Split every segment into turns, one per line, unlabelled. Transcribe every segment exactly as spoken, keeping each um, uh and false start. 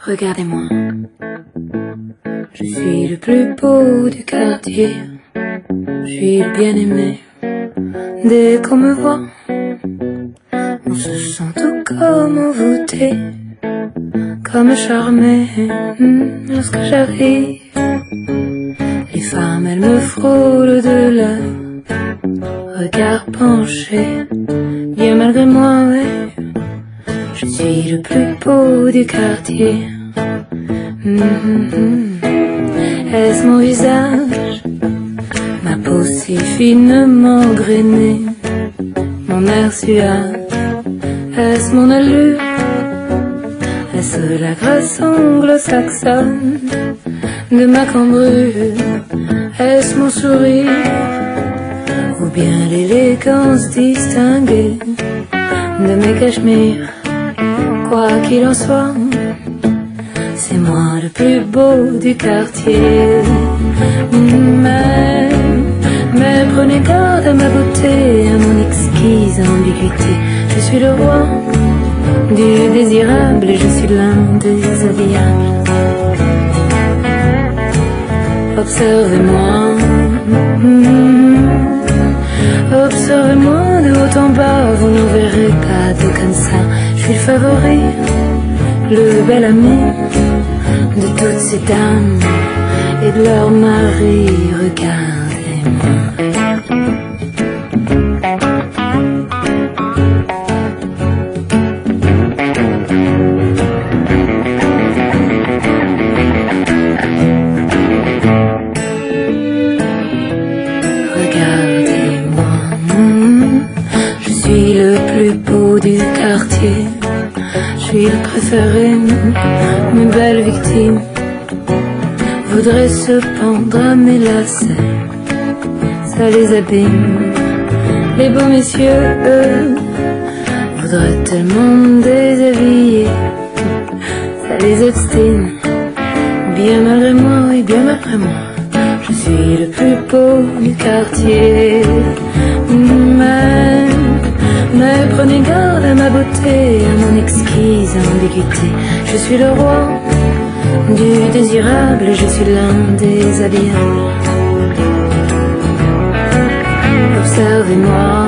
Regardez-moi, je suis le plus beau du quartier, je suis le bien-aimé. Dès qu'on me voit, on se sent tout comme envoûté, comme charmé. Lorsque j'arrive, les femmes elles me frôlent de leur regard penché. Bien malgré moi, ouais, je suis le plus beau du quartier. Mmh. Est-ce mon visage, ma peau si finement grainée, mon air suave? Est-ce mon allure? Est-ce la grâce anglo-saxonne de ma cambrure? Est-ce mon sourire? Ou bien l'élégance distinguée de mes cachemires? Quoi qu'il en soit, c'est moi le plus beau du quartier. Mais, mais prenez garde à ma beauté, à mon exquise ambiguïté. Je suis le roi du désirable et je suis l'un des habillables. Observez-moi, observez-moi de haut en bas, vous ne verrez pas de comme ça. Je suis le favori, le bel ami de toutes ces dames et de leurs maris. Regardez-moi. Regardez-moi, je suis le plus beau du quartier. Je suis le préféré, mes belles victimes voudraient se pendre à mes lacets, ça les abîme. Les beaux messieurs, eux, voudraient tellement me déshabiller, ça les obstine. Bien malgré moi, oui, bien malgré moi, je suis le plus beau du quartier. Mais, mais prenez garde à ma beauté, à mon exquise ambiguïté. Je suis le roi du désirable et je suis l'un des habillables. Observez-moi,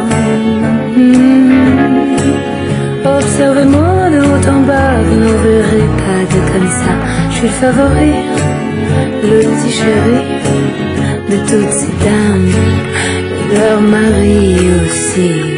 mmh. Observez-moi de haut en bas, vous n'en verrez pas de comme ça. Je suis le favori, le petit chéri de toutes ces dames et leurs maris aussi.